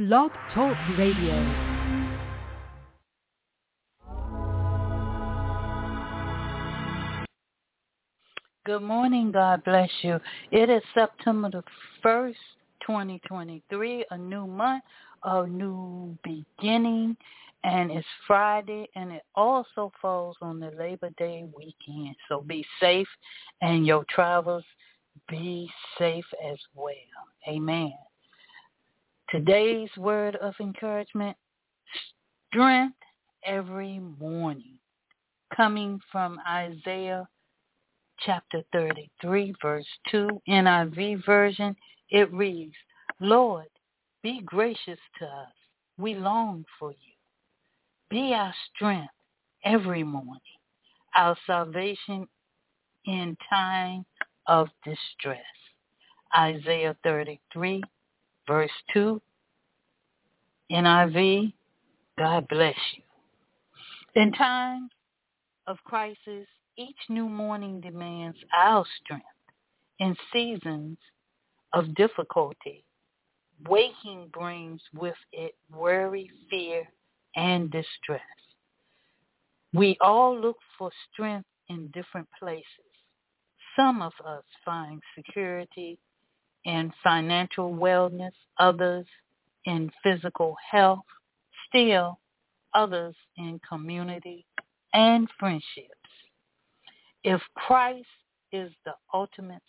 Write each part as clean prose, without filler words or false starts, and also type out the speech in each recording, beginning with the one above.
Blog Talk Radio. Good morning. God bless you. It is September the 1st, 2023, a new month, a new beginning, and it's Friday, and it also falls on the Labor Day weekend. So be safe, and your travels be safe as well. Amen. Today's word of encouragement, strength every morning, coming from Isaiah chapter 33, verse 2, NIV version. It reads, Lord, be gracious to us. We long for you. Be our strength every morning, our salvation in time of distress. Isaiah 33, verse 2, NIV. God bless you. In times of crisis, each new morning demands our strength. In seasons of difficulty, waking brings with it worry, fear, and distress. We all look for strength in different places. Some of us find security in financial wellness, others in physical health, still others in community and friendships. If Christ is the ultimate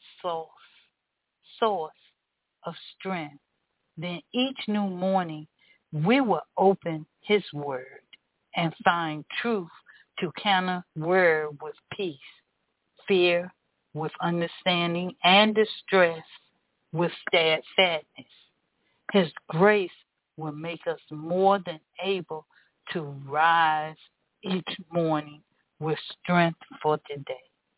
source of strength, then each new morning we will open his word and find truth to counter worry with peace, fear with understanding, and distress with steadfastness. His grace will make us more than able to rise each morning with strength for today.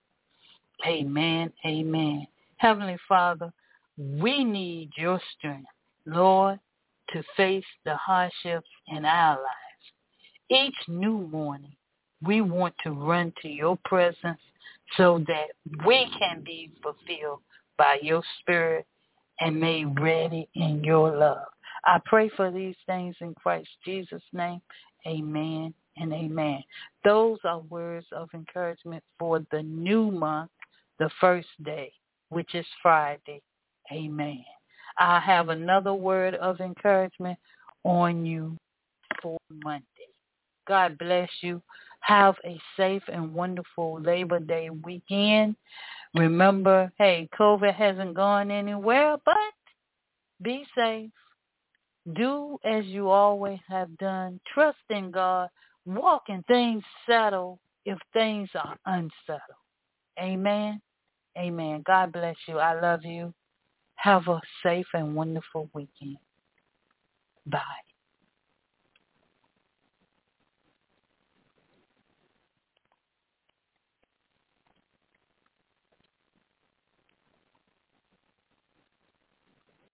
Amen, amen. Heavenly Father, we need your strength, Lord, to face the hardships in our lives. Each new morning, we want to run to your presence so that we can be fulfilled by your spirit and made ready in your love. I pray for these things in Christ Jesus' name. Amen and amen. Those are words of encouragement for the new month, the first day, which is Friday. Amen. I have another word of encouragement on you for Monday. God bless you. Have a safe and wonderful Labor Day weekend. Remember, hey, COVID hasn't gone anywhere, but be safe. Do as you always have done. Trust in God. Walk in things settle if things are unsettled. Amen. Amen. God bless you. I love you. Have a safe and wonderful weekend. Bye.